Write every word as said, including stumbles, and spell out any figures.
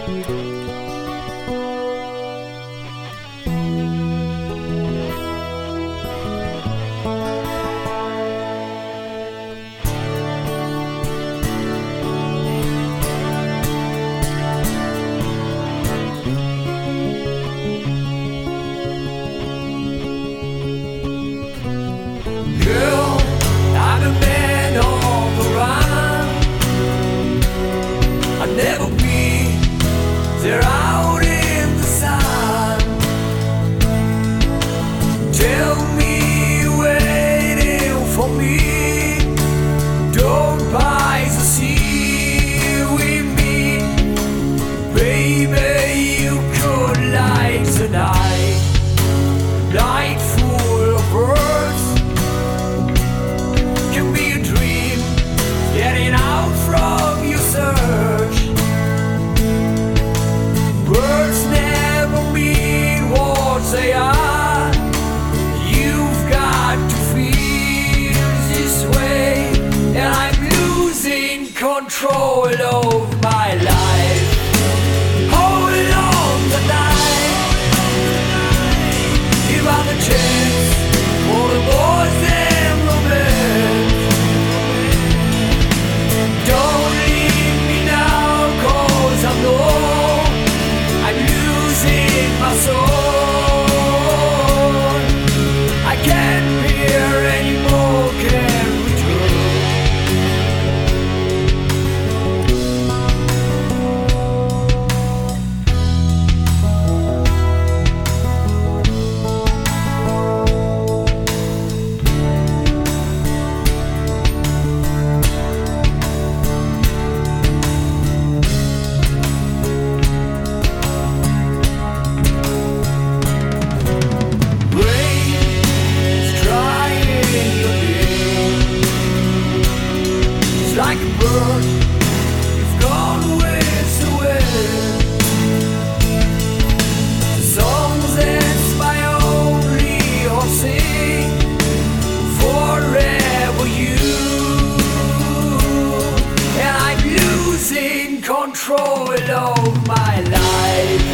They're out in the sun. Tell me, waiting for me. Don't buy the sea with me. Baby, you could light the night. Night full of birds. Can be a dream, getting out from your search. Words never mean what they are. You've got to feel this way, and I'm losing control of my life. Hold on tonight. Give out the chance for the boys and romance. Don't leave me now, 'cause I'm low. I'm losing my soul. I can't bear anymore, can't return. Like a bird, you've gone with the wind. The songs that's my only or sing forever you. And I'm losing control of my life.